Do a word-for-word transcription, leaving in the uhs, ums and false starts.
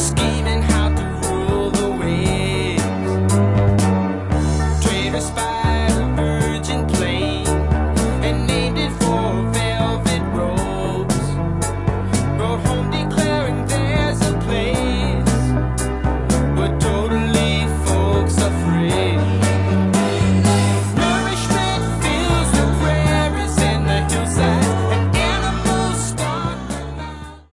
scheming how to rule the waves. Traitors fight.